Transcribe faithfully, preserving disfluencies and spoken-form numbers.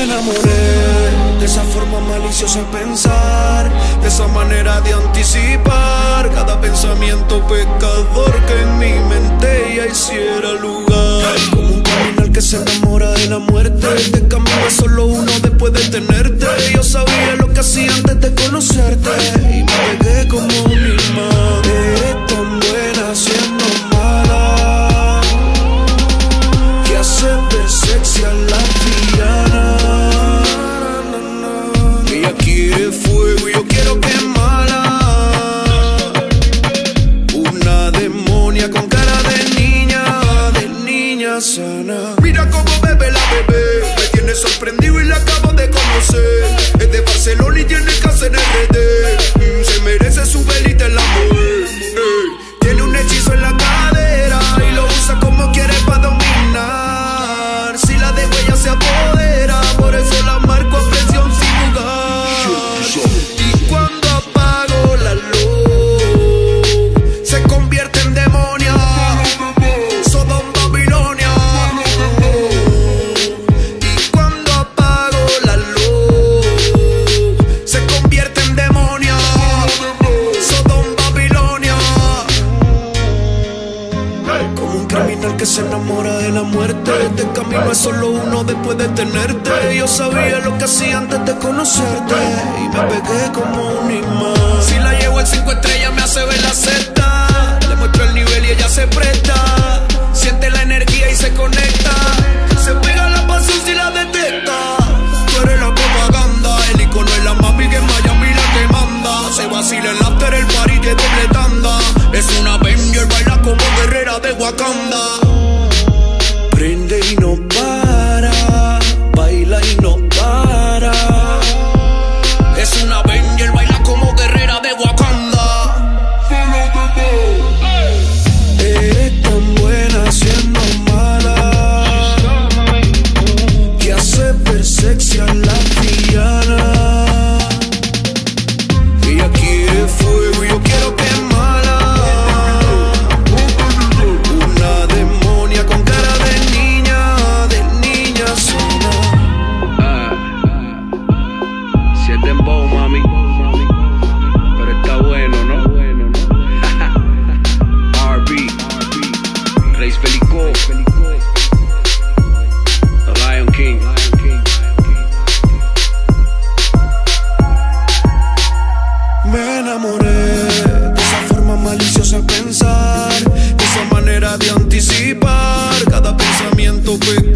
Me enamoré de esa forma maliciosa de pensar, de esa manera de anticipar cada pensamiento pecador que en mi mente ya hiciera lugar. Como un criminal que se enamora de la muerte, de camino solo uno después de tenerte. Yo sabía lo que hacía antes de conocerte y me pegué como un imán. Eres tan buena siendo mala, que hace ver sexy a la villana. Ella quiere fuego y yo quiero quemarla. Una demonia con cara de niña, de niña sana. Mira cómo bebe la bebé, me tiene sorprendido y la acabo de conocer. Es de Barcelona y tiene casa en R D. mm, Se merece su velita en la mujer. Ey. Tiene un hechizo en la cadera y lo usa como quiere para dominar. Si la dejo ella se apodera, por eso la marco a presión sin lugar. Y cuando apago la luz, se convierte en demonia, Sodom Babilonia. Y cuando apago la luz, se convierte en demonia, Sodom Babilonia. Como un criminal que se enamora de la muerte, de camino es solo uno después de tenerte. Yo sabía lo que hacía antes de conocerte y me pegué como un imán. Si la llevo en cinco estrellas me hace ver la seta, le muestro el nivel y ella se presta. Siente la energía y se conecta, se pega la pasión si la detecta. Tú eres la propaganda, el icono es la mami que en Miami la que manda. Se vacila el after, el party de doble tanda. Es una Avenger, baila como guerrera de Wakanda. Prende y no para, baila y no para. Es una Avenger, baila como guerrera de Wakanda. Eres tan buena siendo mala, que hace ver sexy a la villana. Ella quiere fuego y yo quiero quemarla. Una demonia con cara de niña, de niña sana. Ah, si es dembow, mami, pero está bueno, ¿no? R B, Reis Felico, The Lion King. Me enamoré de esa forma maliciosa de pensar, de esa manera de anticipar cada pensamiento pecador